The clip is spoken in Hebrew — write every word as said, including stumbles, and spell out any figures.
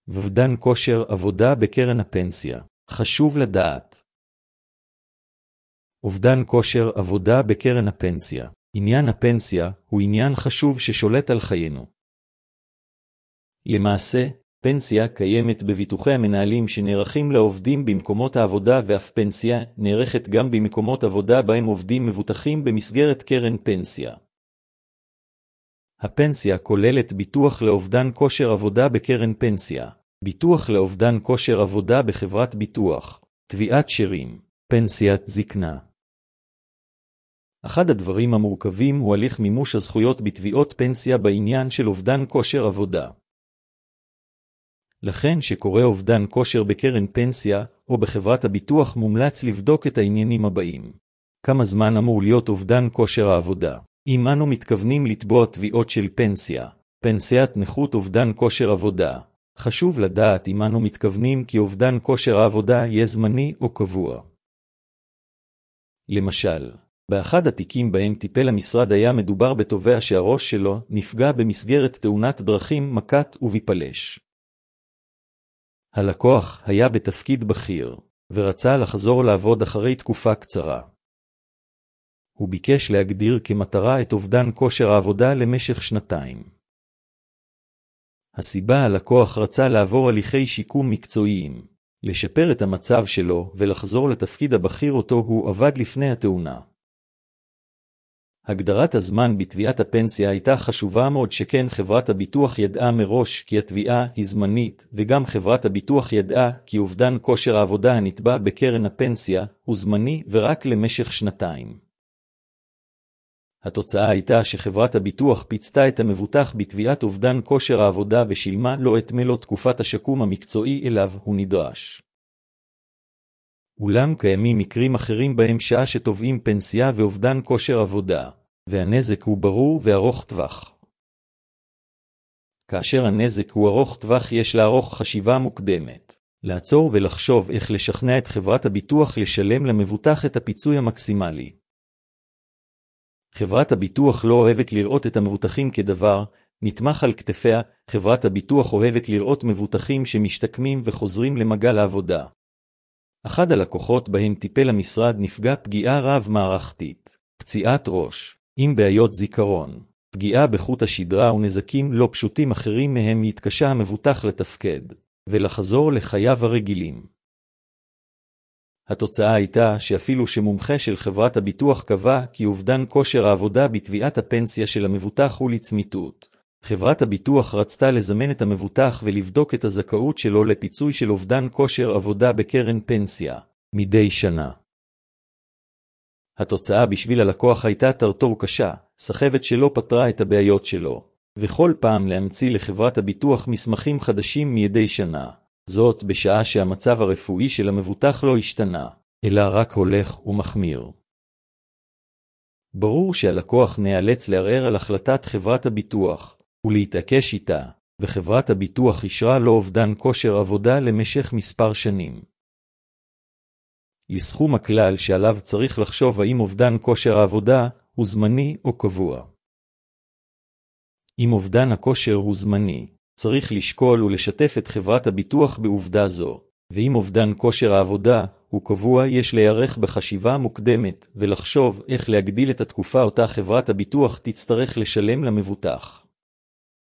אובדן כושר עבודה בקרן הפנסיה. חשוב לדעת. אובדן כושר עבודה בקרן הפנסיה. עניין הפנסיה הוא עניין חשוב ששולט על חיינו. למעשה, פנסיה קיימת בביטוחי המנהלים שנערכים לעובדים במקומות העבודה, ואף פנסיה נערכת גם במקומות עבודה בהם עובדים מבוטחים במסגרת קרן פנסיה. הפנסיה כוללת ביטוח לאובדן כושר עבודה בקרן פנסיה, ביטוח לאובדן כושר עבודה בחברת ביטוח, תביעת שאירים, פנסיית זקנה. אחד הדברים המורכבים הוא הליך מימוש הזכויות בתביעות פנסיה בעניין של אובדן כושר עבודה. לכן שקורה אובדן כושר בקרן פנסיה או בחברת הביטוח מומלץ לבדוק את העניינים הבאים. כמה זמן אמור להיות אובדן כושר העבודה? אם אנו מתכוונים לתבוע תביעות של פנסיה, פנסיית נכות אובדן כושר עבודה, חשוב לדעת אם אנו מתכוונים כי אובדן כושר העבודה יהיה זמני או קבוע. למשל, באחד התיקים בהם טיפל המשרד היה מדובר בתובע שהראש שלו נפגע במסגרת תאונת דרכים מכת וביפלש. הלקוח היה בתפקיד בכיר, ורצה לחזור לעבוד אחרי תקופה קצרה. הוא ביקש להגדיר כמטרה את אובדן כושר העבודה למשך שנתיים. הסיבה הלקוח רצה לעבור הליכי שיקום מקצועיים, לשפר את המצב שלו ולחזור לתפקיד הבכיר אותו הוא עבד לפני התאונה. הגדרת הזמן בתביעת הפנסיה הייתה חשובה מאוד, שכן חברת הביטוח ידעה מראש כי התביעה היא זמנית, וגם חברת הביטוח ידעה כי אובדן כושר העבודה הנתבע בקרן הפנסיה הוא זמני ורק למשך שנתיים. התוצאה הייתה שחברת הביטוח פיצתה את המבוטח בתביעת אובדן כושר העבודה ושילמה לו את מלוא תקופת השיקום המקצועי אליו הוא נדרש. אולם קיימים מקרים אחרים בהם שעה שתובעים פנסיה ואובדן כושר עבודה, והנזק הוא ברור וארוך טווח. כאשר הנזק הוא ארוך טווח יש לערוך חשיבה מוקדמת, לעצור ולחשוב איך לשכנע את חברת הביטוח לשלם למבוטח את הפיצוי המקסימלי. חברת הביטוח לא אוהבת לראות את המבוטחים כדבר נתמך על כתפיה, חברת הביטוח אוהבת לראות מבוטחים שמשתקמים וחוזרים למעגל העבודה. אחד הלקוחות בהם טיפל המשרד נפגע פגיעה רב-מערכתית, פציעת ראש, עם בעיות זיכרון, פגיעה בחוט השדרה ונזקים לא פשוטים אחרים מהם יתקשה המבוטח לתפקד, ולחזור לחייו הרגילים. התוצאה הייתה שאפילו שמומחה של חברת הביטוח קבע כי אובדן כושר העבודה בתביעת הפנסיה של המבוטח הוא לצמיתות, חברת הביטוח רצתה לזמן את המבוטח ולבדוק את הזכאות שלו לפיצוי של אובדן כושר עבודה בקרן פנסיה, מדי שנה. התוצאה בשביל הלקוח הייתה טרטור קשה, סחבת שלא פתרה את הבעיות שלו, וכל פעם להמציא לחברת הביטוח מסמכים חדשים מדי שנה. זאת בשעה שהמצב הרפואי של המבוטח לא השתנה, אלא רק הולך ומחמיר. ברור שהלקוח נאלץ לערער על החלטת חברת הביטוח, ולהתעקש איתה, וחברת הביטוח אישרה לו אובדן כושר עבודה למשך מספר שנים. לסכום הכלל שעליו צריך לחשוב האם אובדן כושר העבודה הוא זמני או קבוע. אם אובדן הכושר הוא זמני, צריך לשקול ולשתף את חברת הביטוח בעובדה זו, ואם אובדן כושר העבודה הוא קבוע יש להיערך בחשיבה מוקדמת ולחשוב איך להגדיל את התקופה אותה חברת הביטוח תצטרך לשלם למבוטח.